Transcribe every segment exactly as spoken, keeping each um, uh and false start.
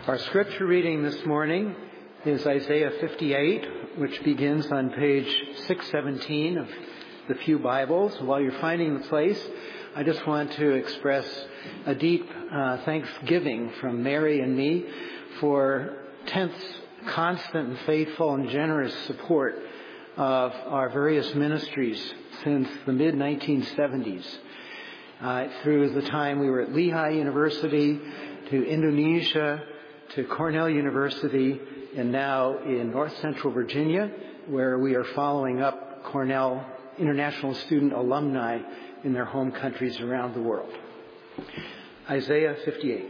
Our scripture reading this morning is Isaiah fifty-eight, which begins on page six seventeen of the Pew Bibles. While you're finding the place, I just want to express a deep uh, thanksgiving from Mary and me for Tenth's constant and faithful and generous support of our various ministries since the mid nineteen seventies. Uh, through the time we were at Lehigh University, to Indonesia, to Cornell University, and now in North Central Virginia, where we are following up Cornell international student alumni in their home countries around the world. Isaiah fifty-eight.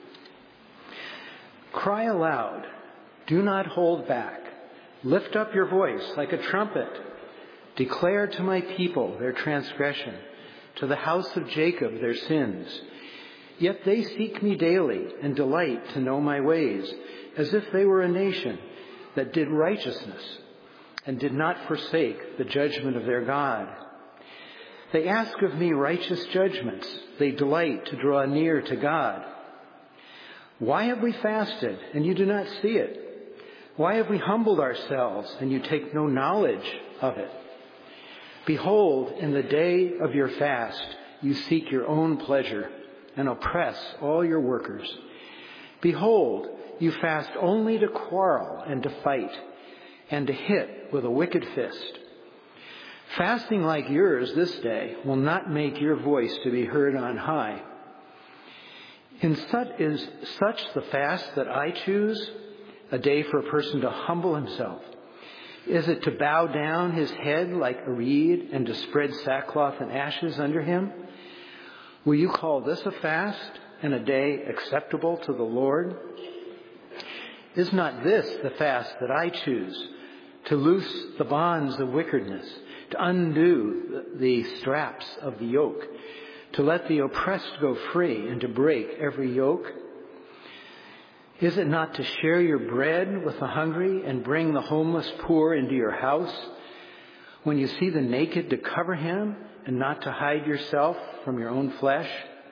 Cry aloud, do not hold back. Lift up your voice like a trumpet. Declare to my people their transgression, to the house of Jacob their sins. Yet they seek me daily and delight to know my ways, as if they were a nation that did righteousness and did not forsake the judgment of their God. They ask of me righteous judgments. They delight to draw near to God. Why have we fasted and you do not see it? Why have we humbled ourselves and you take no knowledge of it? Behold, in the day of your fast, you seek your own pleasure and oppress all your workers. Behold, you fast only to quarrel and to fight and to hit with a wicked fist. Fasting like yours this day will not make your voice to be heard on high. In such is such the fast that I choose, a day for a person to humble himself. Is it to bow down his head like a reed and to spread sackcloth and ashes under him? Will you call this a fast and a day acceptable to the Lord? Is not this the fast that I choose, to loose the bonds of wickedness, to undo the straps of the yoke, to let the oppressed go free and to break every yoke? Is it not to share your bread with the hungry and bring the homeless poor into your house? When you see the naked, to cover him and not to hide yourself from your own flesh?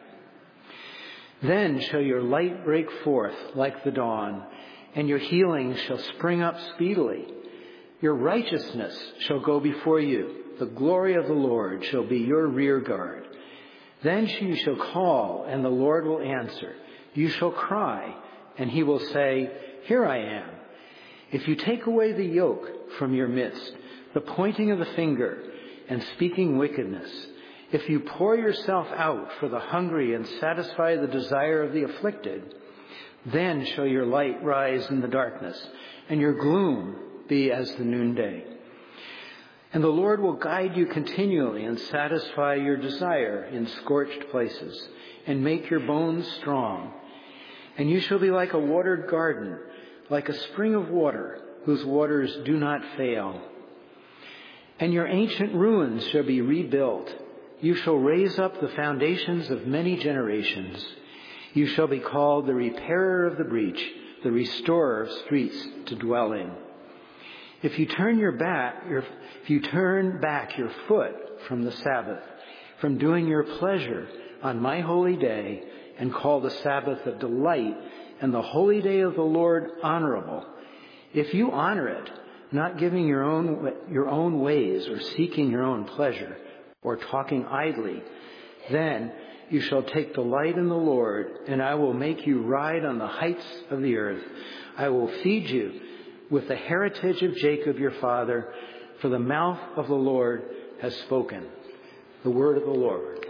Then shall your light break forth like the dawn, and your healing shall spring up speedily. Your righteousness shall go before you. The glory of the Lord shall be your rear guard. Then you shall call, and the Lord will answer. You shall cry, and he will say, here I am. If you take away the yoke from your midst, the pointing of the finger and speaking wickedness, if you pour yourself out for the hungry and satisfy the desire of the afflicted, then shall your light rise in the darkness, and your gloom be as the noonday. And the Lord will guide you continually and satisfy your desire in scorched places, and make your bones strong. And you shall be like a watered garden, like a spring of water, whose waters do not fail. And your ancient ruins shall be rebuilt. You shall raise up the foundations of many generations. You shall be called the repairer of the breach, the restorer of streets to dwell in. If you turn your back, your, if you turn back your foot from the Sabbath, from doing your pleasure on my holy day, and call the Sabbath a delight and the holy day of the Lord honorable, if you honor it, not giving your own your own ways or seeking your own pleasure or talking idly, then you shall take delight in the Lord, and I will make you ride on the heights of the earth. I will feed you with the heritage of Jacob your father, for the mouth of the Lord has spoken. The word of the Lord.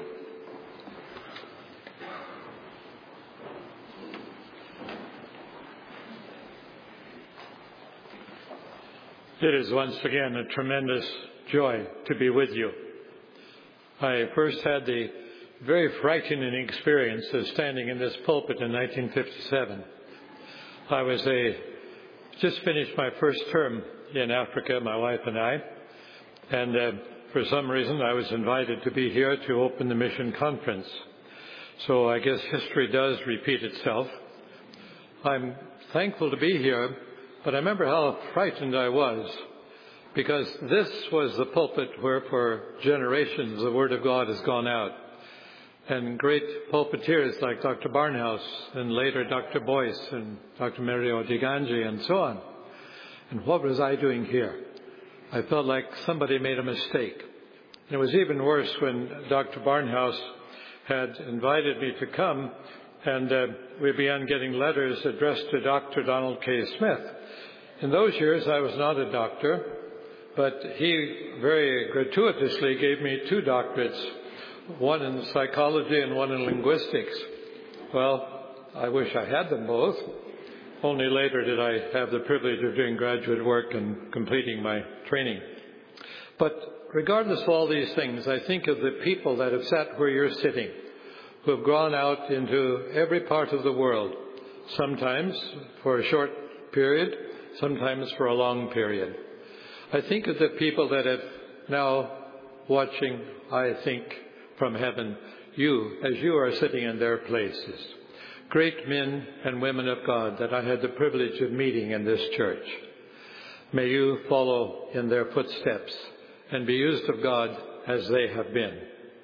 It is once again a tremendous joy to be with you. I first had the very frightening experience of standing in this pulpit in nineteen fifty-seven. I was a just finished my first term in Africa, my wife and I, and uh, for some reason I was invited to be here to open the mission conference. So I guess history does repeat itself. I'm thankful to be here, but I remember how frightened I was, because this was the pulpit where for generations the Word of God has gone out. and great pulpiteers like Doctor Barnhouse and later Doctor Boyce and Doctor Mario Di Gangi and so on. And what was I doing here? I felt like somebody made a mistake. And it was even worse when Doctor Barnhouse had invited me to come, and uh, we began getting letters addressed to Doctor Donald K. Smith. In those years, I was not a doctor, but he very gratuitously gave me two doctorates, one in psychology and one in linguistics. Well, I wish I had them both. Only later did I have the privilege of doing graduate work and completing my training. But regardless of all these things, I think of the people that have sat where you're sitting, who have gone out into every part of the world, sometimes for a short period, sometimes for a long period. I think of the people that have now watching, I think, from heaven, you, as you are sitting in their places. Great men and women of God that I had the privilege of meeting in this church. May you follow in their footsteps and be used of God as they have been.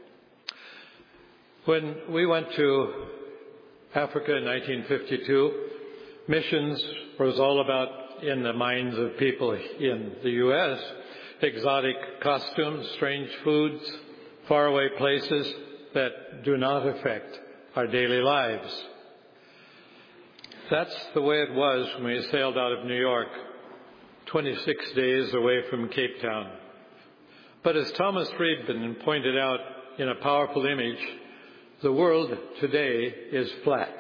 When we went to Africa in nineteen fifty-two, missions was all about, in the minds of people in the U S, exotic costumes, strange foods, faraway places that do not affect our daily lives. That's the way it was when we sailed out of New York, twenty-six days away from Cape Town. But as Thomas Friedman pointed out in a powerful image, the world today is flat.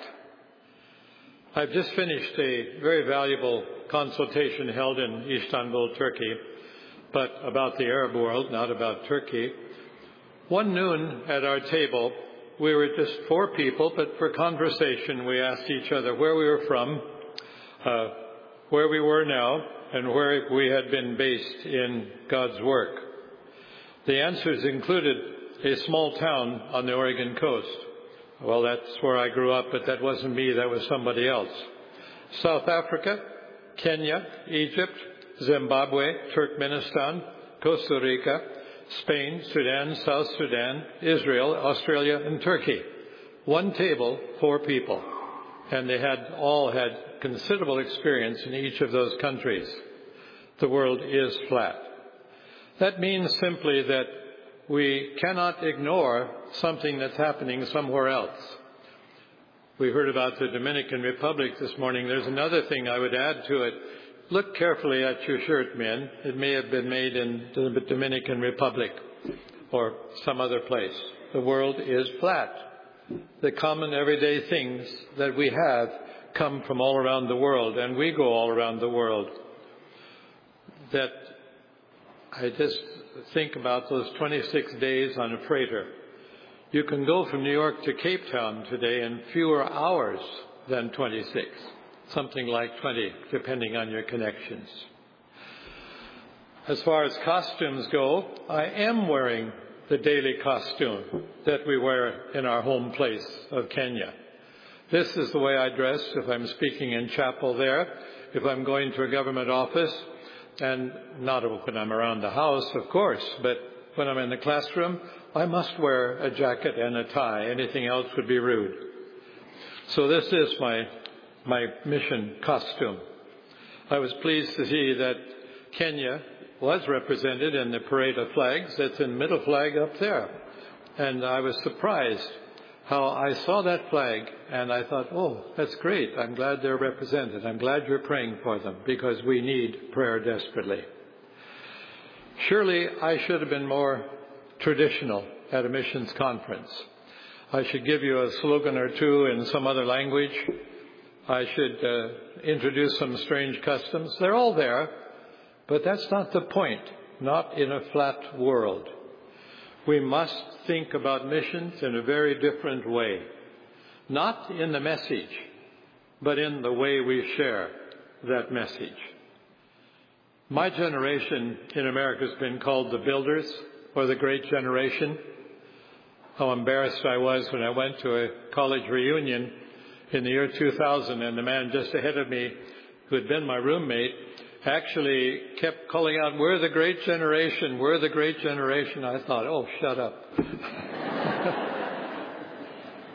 I've just finished a very valuable consultation held in Istanbul, Turkey, but about the Arab world, not about Turkey. One noon at our table, we were just four people, but for conversation we asked each other where we were from, uh, where we were now, and where we had been based in God's work. The answers included a small town on the Oregon coast. Well, that's where I grew up, but that wasn't me, that was somebody else. South Africa, Kenya, Egypt, Zimbabwe, Turkmenistan, Costa Rica, Spain, Sudan, South Sudan, Israel, Australia, and Turkey. One table, four people. And they had all had considerable experience in each of those countries. The world is flat. That means simply that we cannot ignore something that's happening somewhere else. We heard about the Dominican Republic this morning. There's another thing I would add to it. Look carefully at your shirt, men. It may have been made in the Dominican Republic or some other place. The world is flat. The common everyday things that we have come from all around the world, and we go all around the world. That I just think about those twenty-six days on a freighter. You can go from New York to Cape Town today in fewer hours than twenty-six. Something like twenty, depending on your connections. As far as costumes go, I am wearing the daily costume that we wear in our home place of Kenya. This is the way I dress if I'm speaking in chapel there, if I'm going to a government office, and not when I'm around the house, of course, but when I'm in the classroom, I must wear a jacket and a tie. Anything else would be rude. So this is my my mission costume. I was pleased to see that Kenya was represented in the parade of flags. That's in middle flag up there. And I was surprised how I saw that flag and I thought, oh, that's great. I'm glad they're represented. I'm glad you're praying for them because we need prayer desperately. Surely I should have been more traditional at a missions conference. I should give you a slogan or two in some other language. I should uh, introduce some strange customs. They're all there, but that's not the point, not in a flat world. We must think about missions in a very different way, not in the message, but in the way we share that message. My generation in America has been called the Builders or the Great Generation. How embarrassed I was when I went to a college reunion in the year two thousand, and the man just ahead of me, who had been my roommate, actually kept calling out, "We're the great generation, we're the great generation." I thought, oh, shut up.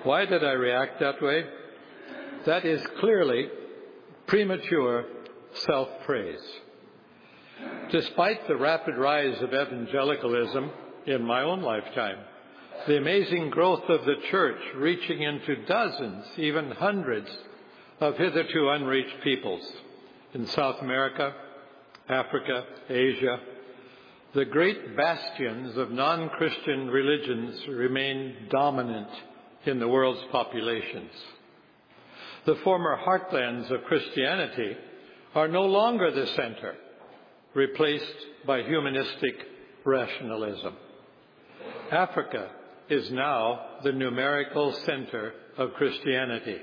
Why did I react that way? That is clearly premature self-praise. Despite the rapid rise of evangelicalism in my own lifetime, the amazing growth of the church reaching into dozens, even hundreds of hitherto unreached peoples in South America, Africa, Asia, the great bastions of non-Christian religions remain dominant in the world's populations. The former heartlands of Christianity are no longer the center, replaced by humanistic rationalism. Africa is now the numerical center of Christianity.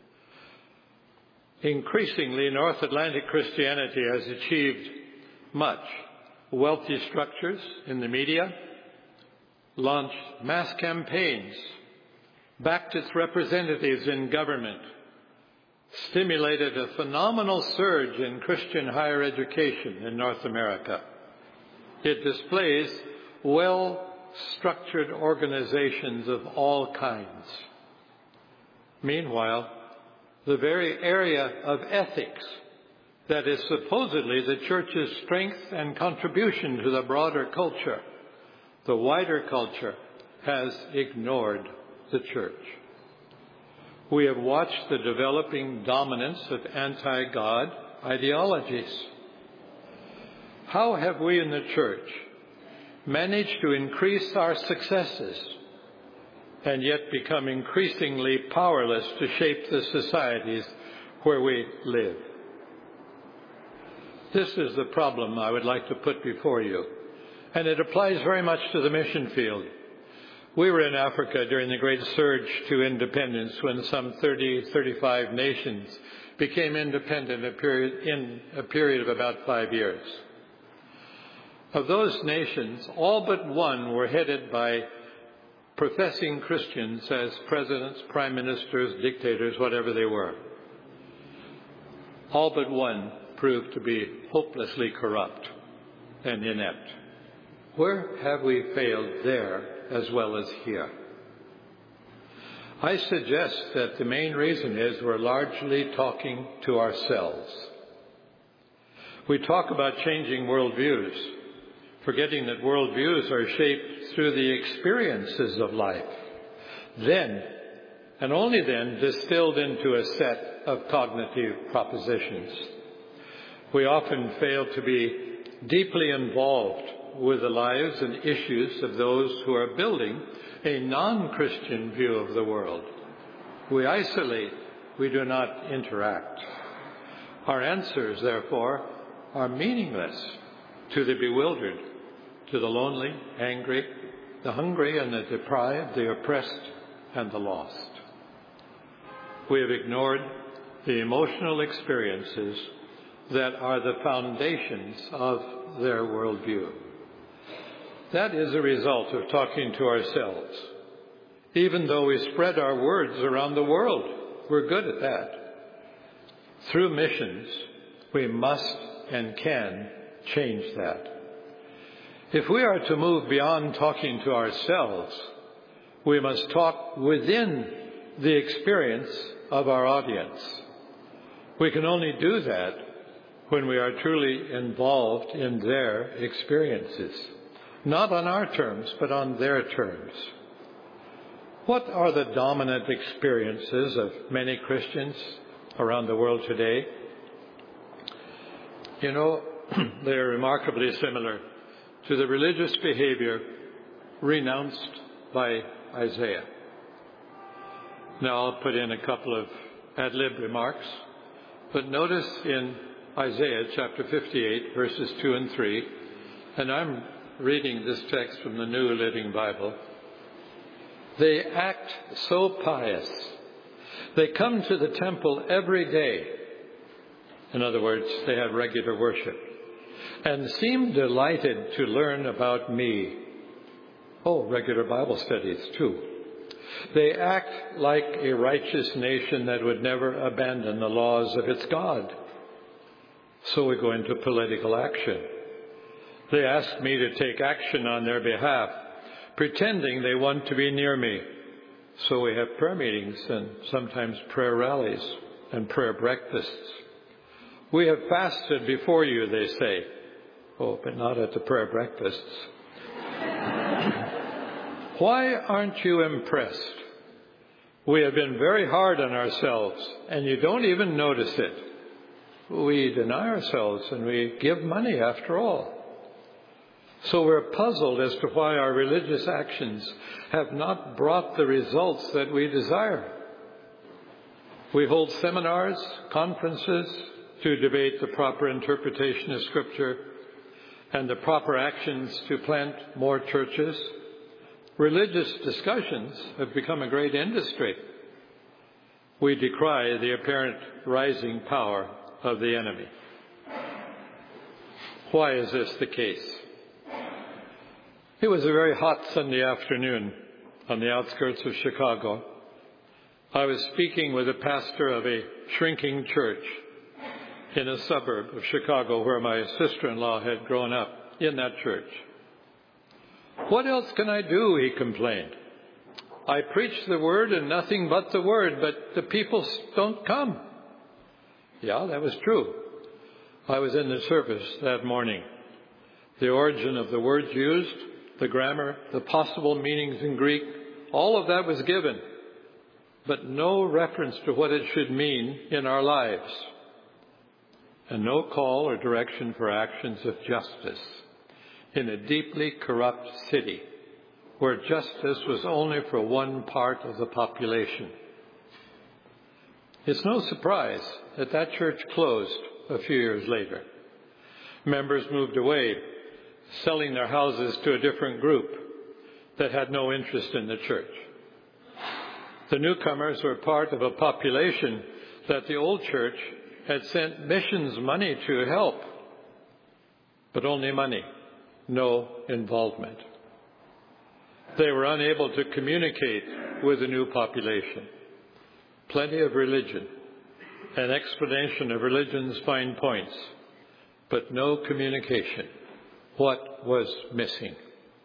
Increasingly, North Atlantic Christianity has achieved much. Wealthy structures in the media, launched mass campaigns, backed its representatives in government, stimulated a phenomenal surge in Christian higher education in North America. It displays well-structured organizations of all kinds. Meanwhile, the very area of ethics that is supposedly the church's strength and contribution to the broader culture, the wider culture, has ignored the church. We have watched the developing dominance of anti-God ideologies. How have we in the church managed to increase our successes and yet become increasingly powerless to shape the societies where we live? This is the problem I would like to put before you, and it applies very much to the mission field. We were in Africa during the great surge to independence when some thirty, thirty-five nations became independent a period, in a period of about five years. Of those nations, all but one were headed by professing Christians as presidents, prime ministers, dictators, whatever they were. All but one proved to be hopelessly corrupt and inept. Where have we failed there as well as here? I suggest that the main reason is we're largely talking to ourselves. We talk about changing worldviews, forgetting that worldviews are shaped through the experiences of life, then, and only then, distilled into a set of cognitive propositions. We often fail to be deeply involved with the lives and issues of those who are building a non-Christian view of the world. We isolate, we do not interact. Our answers, therefore, are meaningless to the bewildered, to the lonely, angry, the hungry and the deprived, the oppressed and the lost. We have ignored the emotional experiences that are the foundations of their worldview. That is a result of talking to ourselves. Even though we spread our words around the world, we're good at that. Through missions, we must and can change that. If we are to move beyond talking to ourselves, we must talk within the experience of our audience. We can only do that when we are truly involved in their experiences, not on our terms, but on their terms. What are the dominant experiences of many Christians around the world today? You know, they are remarkably similar to the religious behavior renounced by Isaiah. Now I'll put in a couple of ad lib remarks, but notice in Isaiah chapter fifty-eight, verses two and three, and I'm reading this text from the New Living Bible. They act so pious. They come to the temple every day. In other words, they have regular worship and seem delighted to learn about me. Oh, regular Bible studies too. They act like a righteous nation that would never abandon the laws of its God. So we go into political action. They ask me to take action on their behalf, pretending they want to be near me. So we have prayer meetings and sometimes prayer rallies and prayer breakfasts. We have fasted before you, they say. Oh, but not at the prayer breakfasts. Why aren't you impressed? We have been very hard on ourselves, and you don't even notice it. We deny ourselves, and we give money after all. So we're puzzled as to why our religious actions have not brought the results that we desire. We hold seminars, conferences to debate the proper interpretation of Scripture and the proper actions to plant more churches. Religious discussions have become a great industry. We decry the apparent rising power of the enemy. Why is this the case? It was a very hot Sunday afternoon on the outskirts of Chicago. I was speaking with a pastor of a shrinking church in a suburb of Chicago where my sister-in-law had grown up in that church. What else can I do, he complained. I preach the word and nothing but the word, but the people don't come. Yeah, that was true. I was in the service that morning. The origin of the words used, the grammar, the possible meanings in Greek, all of that was given, but no reference to what it should mean in our lives, and no call or direction for actions of justice in a deeply corrupt city where justice was only for one part of the population. It's no surprise that that church closed a few years later. Members moved away, selling their houses to a different group that had no interest in the church. The newcomers were part of a population that the old church had sent missions money to help, but only money, no involvement. They were unable to communicate with the new population. Plenty of religion, an explanation of religion's fine points, but no communication. What was missing?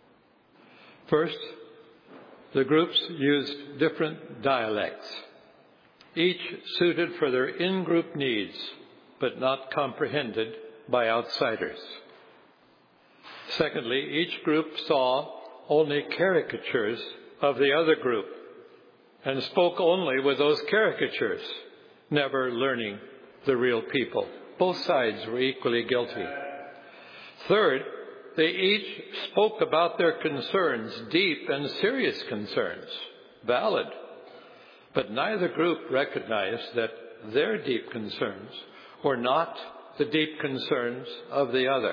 First, the groups used different dialects, each suited for their in-group needs, but not comprehended by outsiders. Secondly, each group saw only caricatures of the other group and spoke only with those caricatures, never learning the real people. Both sides were equally guilty. Third, they each spoke about their concerns, deep and serious concerns, valid, but neither group recognized that their deep concerns were not the deep concerns of the other.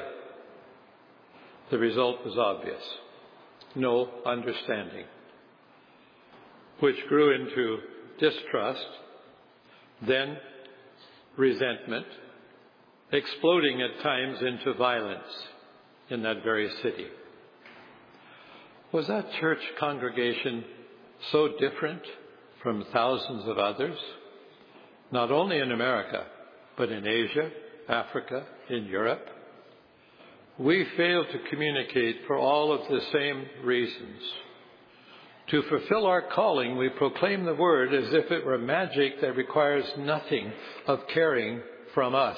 The result was obvious. No understanding, which grew into distrust, then resentment, exploding at times into violence in that very city. Was that church congregation so different from thousands of others, not only in America, but in Asia, Africa, in Europe? We fail to communicate for all of the same reasons. To fulfill our calling, we proclaim the word as if it were magic that requires nothing of caring from us.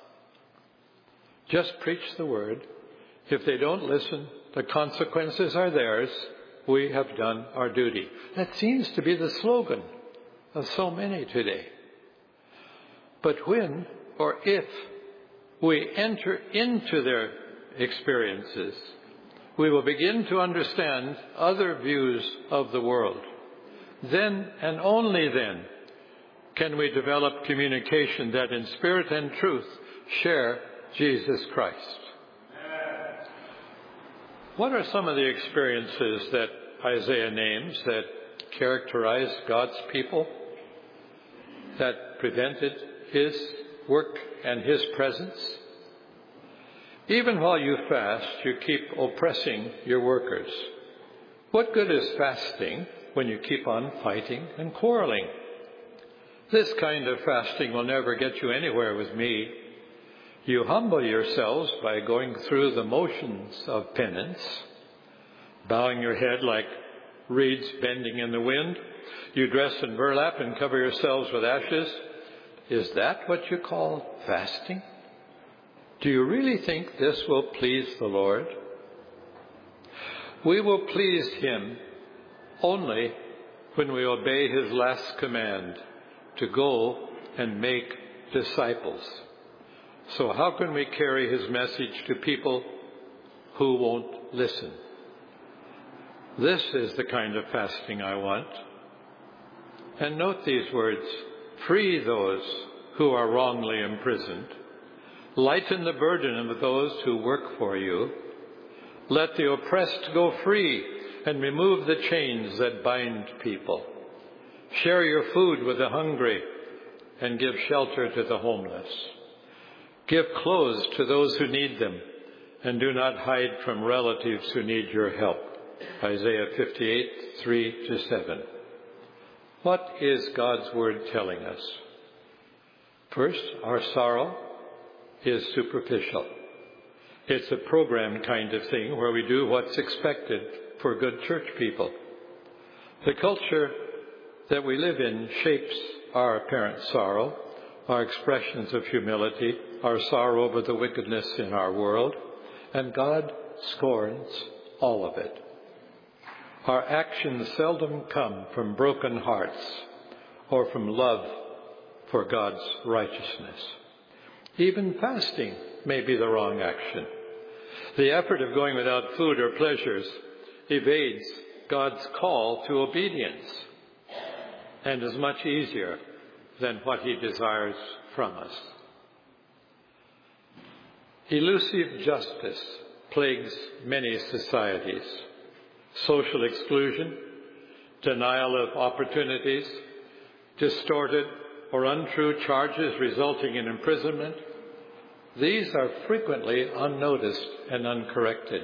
Just preach the word. If they don't listen, the consequences are theirs. We have done our duty. That seems to be the slogan of so many today. But when or if we enter into their experiences, we will begin to understand other views of the world. Then and only then can we develop communication that in spirit and truth share Jesus Christ. What are some of the experiences that Isaiah names that characterized God's people, that prevented his work and his presence? Even while you fast, you keep oppressing your workers. What good is fasting when you keep on fighting and quarreling? This kind of fasting will never get you anywhere with me. You humble yourselves by going through the motions of penance, bowing your head like reeds bending in the wind, You dress in burlap and cover yourselves with ashes. Is that what you call fasting? Do you really think this will please the Lord? We will please Him only when we obey His last command to go and make disciples. So how can we carry His message to people who won't listen? This is the kind of fasting I want. And note these words: free those who are wrongly imprisoned. Lighten the burden of those who work for you. Let the oppressed go free and remove the chains that bind people. Share your food with the hungry and give shelter to the homeless. Give clothes to those who need them and do not hide from relatives who need your help. Isaiah fifty-eight, three to seven. What is God's Word telling us? First, our sorrow is superficial. It's a programmed kind of thing where we do what's expected for good church people. The culture that we live in shapes our apparent sorrow, our expressions of humility, our sorrow over the wickedness in our world, and God scorns all of it. Our actions seldom come from broken hearts or from love for God's righteousness. Even fasting may be the wrong action. The effort of going without food or pleasures evades God's call to obedience and is much easier than what He desires from us. Elusive justice plagues many societies. Social exclusion, denial of opportunities, distorted or untrue charges resulting in imprisonment, these are frequently unnoticed and uncorrected.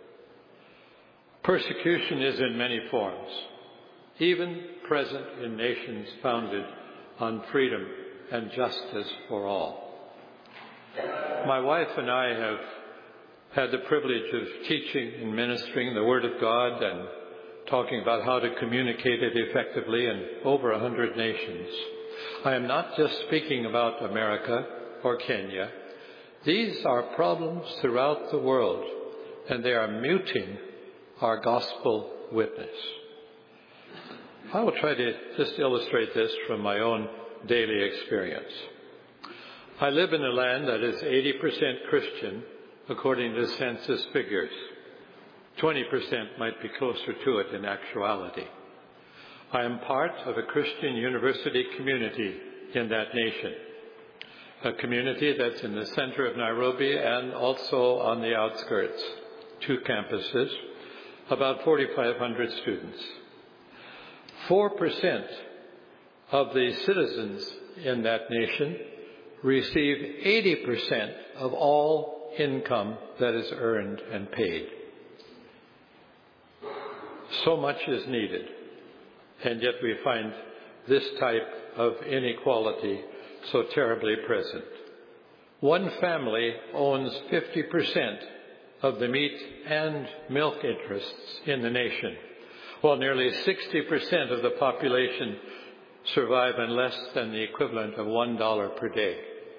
Persecution is in many forms, even present in nations founded on freedom and justice for all. My wife and I have had the privilege of teaching and ministering the Word of God and talking about how to communicate it effectively in over a hundred nations. I am not just speaking about America or Kenya. These are problems throughout the world, and they are muting our gospel witness. I will try to just illustrate this from my own daily experience. I live in a land that is eighty percent Christian, according to census figures. twenty percent might be closer to it in actuality. I am part of a Christian university community in that nation, a community that's in the center of Nairobi and also on the outskirts, two campuses, about forty-five hundred students. four percent of the citizens in that nation receive eighty percent of all income that is earned and paid. So much is needed, and yet we find this type of inequality so terribly present. One family owns fifty percent of the meat and milk interests in the nation, while nearly sixty percent of the population survive on less than the equivalent of one dollar per day.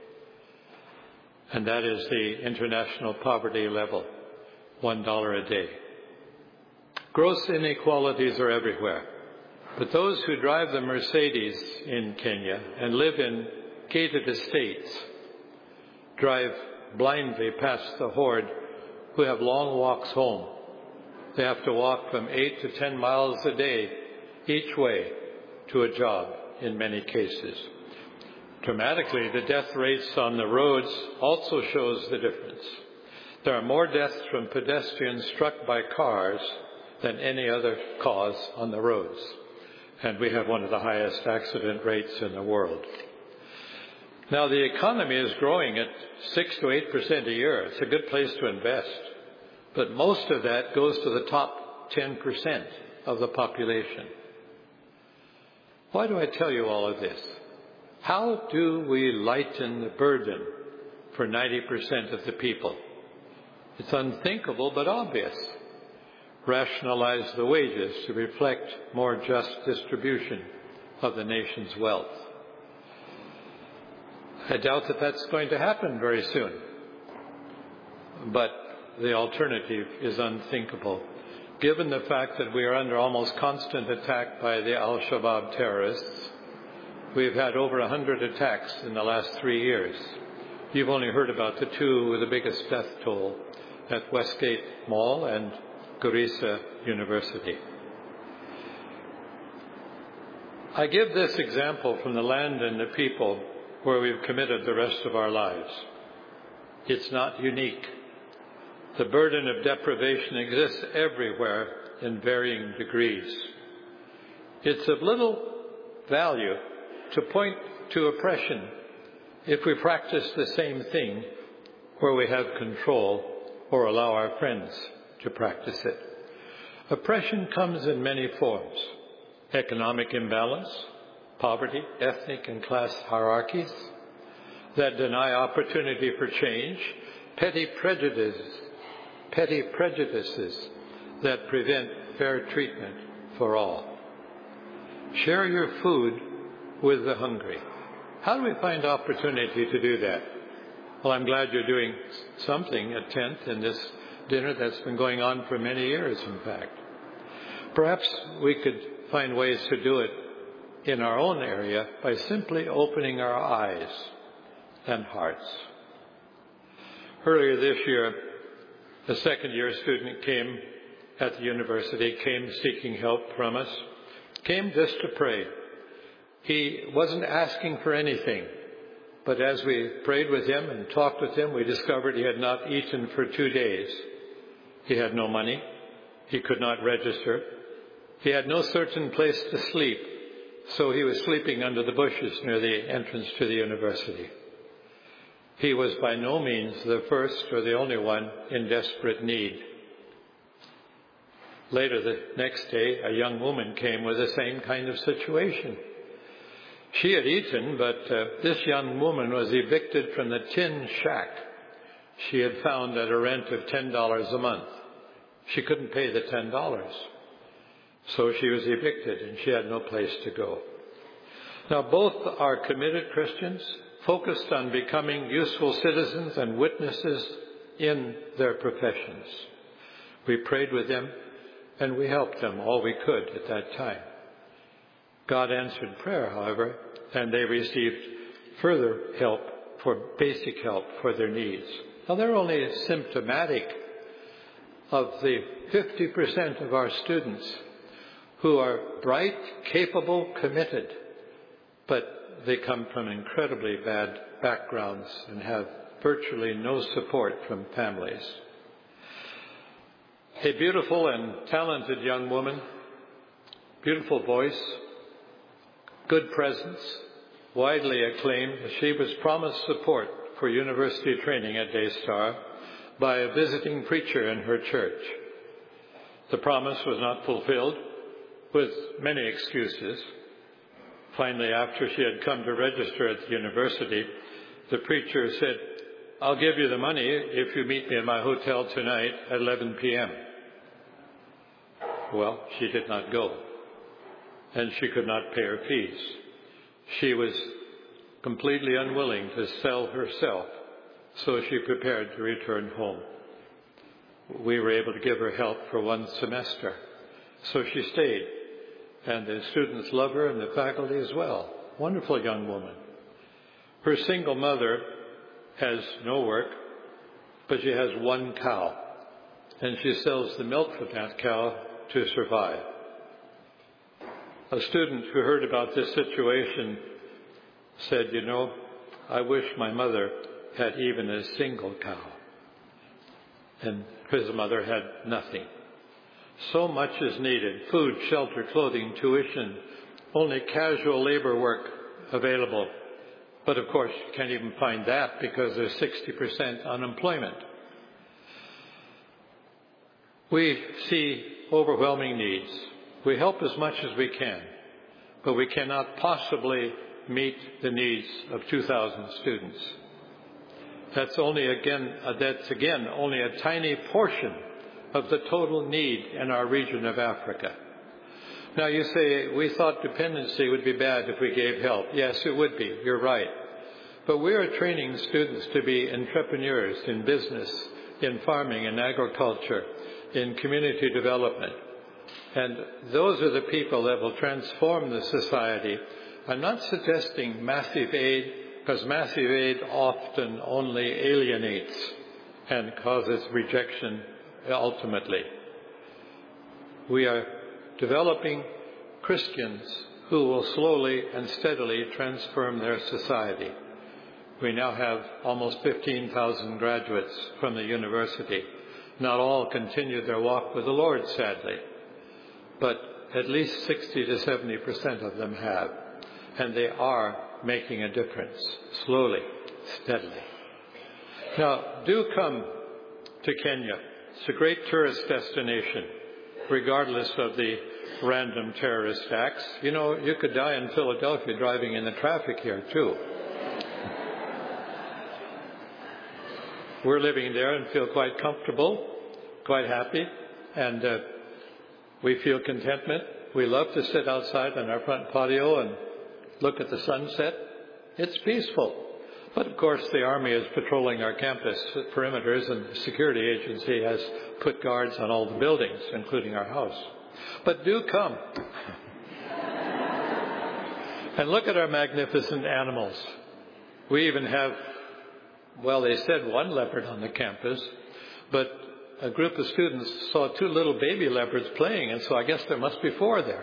And that is the international poverty level, one dollar a day. Gross inequalities are everywhere. But those who drive the Mercedes in Kenya and live in gated estates drive blindly past the horde who have long walks home. They have to walk from eight to ten miles a day each way to a job in many cases. Dramatically, the death rates on the roads also shows the difference. There are more deaths from pedestrians struck by cars than any other cause on the roads. And we have one of the highest accident rates in the world. Now, the economy is growing at six to eight percent a year. It's a good place to invest. But most of that goes to the top ten percent of the population. Why do I tell you all of this? How do we lighten the burden for ninety percent of the people? It's unthinkable but obvious. rationalize the wages to reflect more just distribution of the nation's wealth. I doubt that that's going to happen very soon, but the alternative is unthinkable, given the fact that we are under almost constant attack by the Al-Shabaab terrorists. We've had over one hundred attacks in the last three years. You've only heard about the two with the biggest death toll at Westgate Mall and Garissa University. I give this example from the land and the people where we've committed the rest of our lives. It's not unique. The burden of deprivation exists everywhere in varying degrees. It's of little value to point to oppression if we practice the same thing where we have control or allow our friends to practice it. Oppression comes in many forms: economic imbalance, poverty, ethnic and class hierarchies that deny opportunity for change, petty prejudices, petty prejudices that prevent fair treatment for all. Share your food with the hungry. How do we find opportunity to do that? Well, I'm glad you're doing something, a tenth in this dinner that's been going on for many years, in fact. Perhaps we could find ways to do it in our own area by simply opening our eyes and hearts. Earlier this year, a second-year student came at the university, came seeking help from us, came just to pray. He wasn't asking for anything, but as we prayed with him and talked with him, we discovered he had not eaten for two days. He had no money. He could not register. He had no certain place to sleep, so he was sleeping under the bushes near the entrance to the university. He was by no means the first or the only one in desperate need. Later the next day, a young woman came with the same kind of situation. She had eaten, but uh, this young woman was evicted from the tin shack she had found at a rent of ten dollars a month. She couldn't pay the ten dollars. So she was evicted and she had no place to go. Now, both are committed Christians, focused on becoming useful citizens and witnesses in their professions. We prayed with them and we helped them all we could at that time. God answered prayer, however, and they received further help for basic help for their needs. Now, they're only symptomatic of the fifty percent of our students who are bright, capable, committed, but they come from incredibly bad backgrounds and have virtually no support from families. A beautiful and talented young woman, beautiful voice, good presence, widely acclaimed. She was promised support for university training at Daystar by a visiting preacher in her church. The promise was not fulfilled, with many excuses. Finally, after she had come to register at the university, the preacher said, "I'll give you the money if you meet me in my hotel tonight at eleven p.m. Well, she did not go, and she could not pay her fees. She was completely unwilling to sell herself, so she prepared to return home. We were able to give her help for one semester, so she stayed, and the students love her and the faculty as well. Wonderful young woman. Her single mother has no work, but she has one cow, and she sells the milk from that cow to survive. A student who heard about this situation said, "You know, I wish my mother had even a single cow." And his mother had nothing. So much is needed: food, shelter, clothing, tuition, only casual labor work available. But of course, you can't even find that because there's sixty percent unemployment. We see overwhelming needs. We help as much as we can, but we cannot possibly meet the needs of two thousand students. That's only again, uh, that's again only a tiny portion of the total need in our region of Africa. Now you say, we thought dependency would be bad if we gave help. Yes, it would be. You're right. But we are training students to be entrepreneurs in business, in farming, in agriculture, in community development. And those are the people that will transform the society. I'm not suggesting massive aid, because massive aid often only alienates and causes rejection ultimately. We are developing Christians who will slowly and steadily transform their society. We now have almost fifteen thousand graduates from the university. Not all continue their walk with the Lord, sadly, but at least sixty to seventy percent of them have. And they are making a difference, slowly, steadily. Now, do come to Kenya. It's a great tourist destination, regardless of the random terrorist acts. You know, you could die in Philadelphia driving in the traffic here, too. We're living there and feel quite comfortable, quite happy, and uh, we feel contentment. We love to sit outside on our front patio and look at the sunset. It's peaceful. But of course, the Army is patrolling our campus perimeters, and the security agency has put guards on all the buildings, including our house. But do come. And look at our magnificent animals. We even have, well, they said one leopard on the campus, but a group of students saw two little baby leopards playing, and so I guess there must be four there.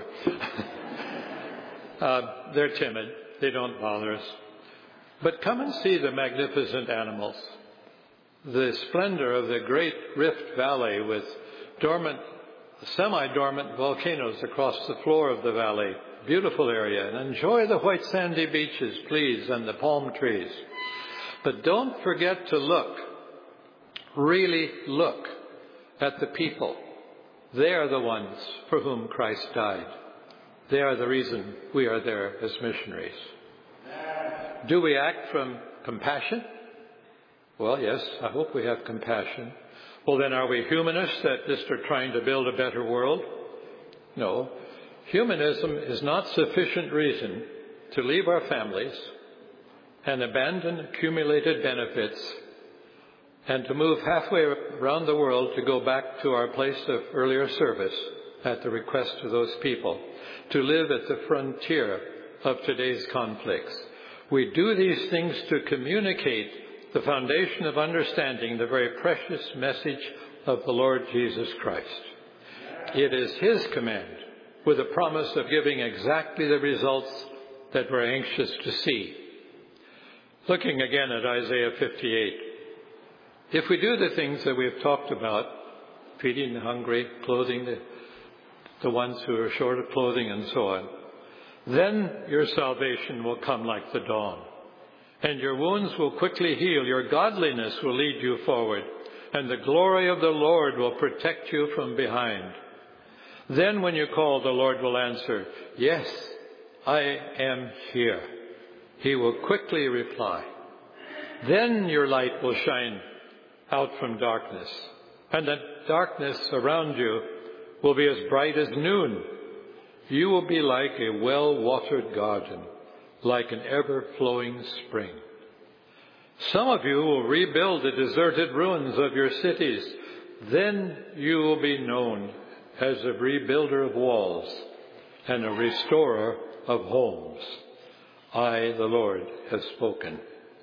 uh, they're timid. They don't bother us. But come and see the magnificent animals. The splendor of the great Rift Valley with dormant, semi-dormant volcanoes across the floor of the valley. Beautiful area. And enjoy the white sandy beaches, please, and the palm trees. But don't forget to look, really look at the people. They are the ones for whom Christ died. They are the reason we are there as missionaries. Do we act from compassion? Well, yes, I hope we have compassion. Well, then are we humanists that just are trying to build a better world? No. Humanism is not sufficient reason to leave our families and abandon accumulated benefits and to move halfway around the world to go back to our place of earlier service at the request of those people, to live at the frontier of today's conflicts. We do these things to communicate the foundation of understanding the very precious message of the Lord Jesus Christ. It is His command, with a promise of giving exactly the results that we're anxious to see. Looking again at Isaiah fifty-eight, if we do the things that we've talked about, feeding the hungry, clothing the, the ones who are short of clothing and so on, then your salvation will come like the dawn, and your wounds will quickly heal. Your godliness will lead you forward, and the glory of the Lord will protect you from behind. Then when you call, the Lord will answer, "Yes, I am here." He will quickly reply. Then your light will shine out from darkness, and the darkness around you will be as bright as noon. You will be like a well-watered garden, like an ever-flowing spring. Some of you will rebuild the deserted ruins of your cities. Then you will be known as a rebuilder of walls and a restorer of homes. I, the Lord, have spoken.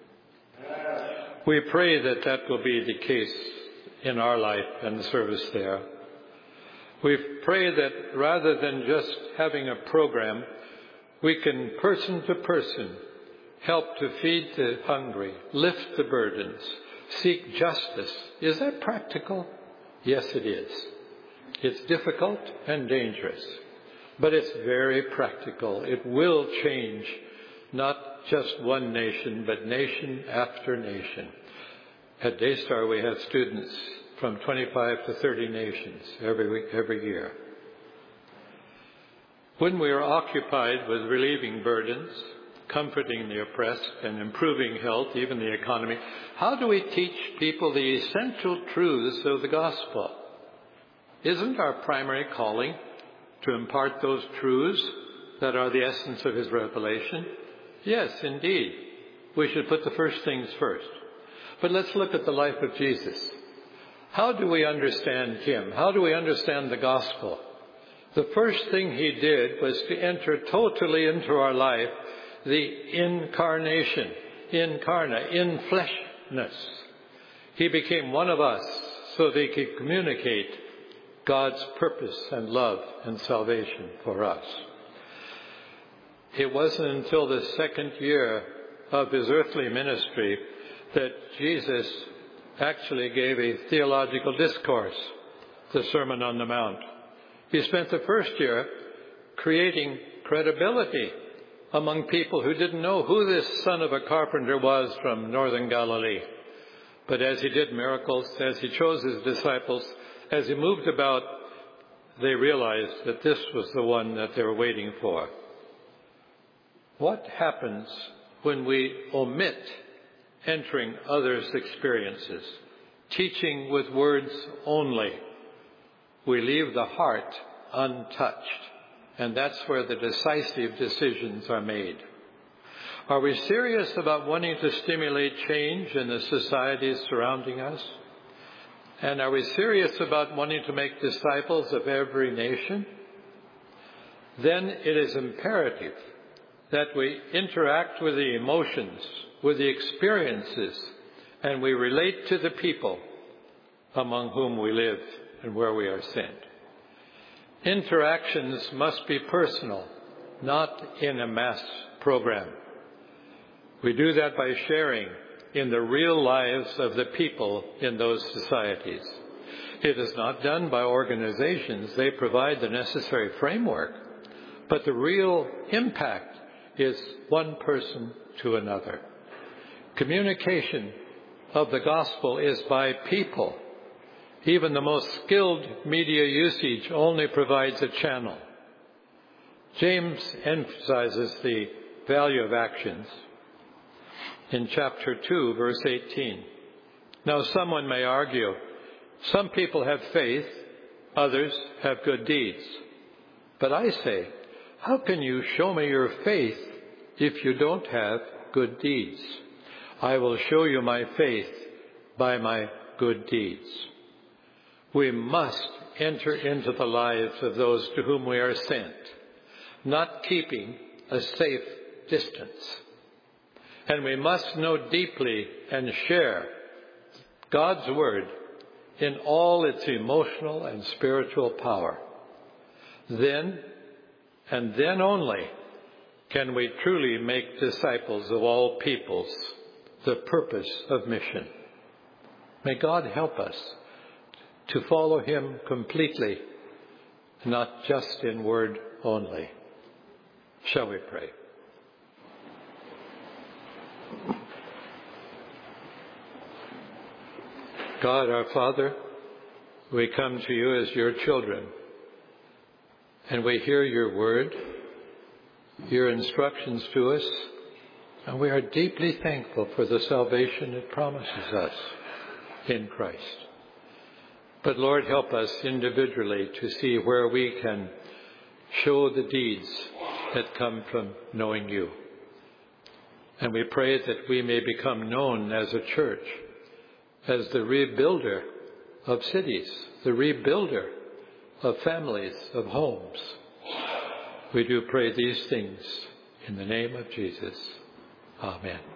We pray that that will be the case in our life and the service there. We pray that rather than just having a program, we can person to person help to feed the hungry, lift the burdens, seek justice. Is that practical? Yes, it is. It's difficult and dangerous, but it's very practical. It will change not just one nation, but nation after nation. At Daystar, we have students from twenty-five to thirty nations every week, every year. When we are occupied with relieving burdens, comforting the oppressed, and improving health, even the economy, how do we teach people the essential truths of the gospel? isn't our primary calling to impart those truths that are the essence of his revelation? Yes, indeed. We should put the first things first. But let's look at the life of Jesus. How do we understand him? How do we understand the gospel? The first thing he did was to enter totally into our life the incarnation, incarna, in fleshness. He became one of us so that he could communicate God's purpose and love and salvation for us. It wasn't until the second year of his earthly ministry that Jesus actually gave a theological discourse, the Sermon on the Mount. He spent the first year creating credibility among people who didn't know who this son of a carpenter was from northern Galilee. But as he did miracles, as he chose his disciples, as he moved about, they realized that this was the one that they were waiting for. What happens when we omit entering others' experiences, teaching with words only? We leave the heart untouched, and that's where the decisive decisions are made. Are we serious about wanting to stimulate change in the societies surrounding us? And are we serious about wanting to make disciples of every nation? Then it is imperative that we interact with the emotions, with the experiences, and we relate to the people among whom we live and where we are sent. Interactions must be personal, not in a mass program. We do that by sharing in the real lives of the people in those societies. It is not done by organizations. They provide the necessary framework. But the real impact is one person to another. Communication of the gospel is by people. Even the most skilled media usage only provides a channel. James emphasizes the value of actions in chapter two, verse eighteen. Now someone may argue, some people have faith, others have good deeds. But I say, how can you show me your faith if you don't have good deeds? I will show you my faith by my good deeds. We must enter into the lives of those to whom we are sent, not keeping a safe distance. And we must know deeply and share God's Word in all its emotional and spiritual power. Then, and then only, can we truly make disciples of all peoples, the purpose of mission. May God help us to follow him completely, not just in word only. Shall we pray? God our Father, we come to you as your children, and we hear your word, your instructions to us, and we are deeply thankful for the salvation it promises us in Christ. But Lord, help us individually to see where we can show the deeds that come from knowing you. And we pray that we may become known as a church, as the rebuilder of cities, the rebuilder of families, of homes. We do pray these things in the name of Jesus. Amen.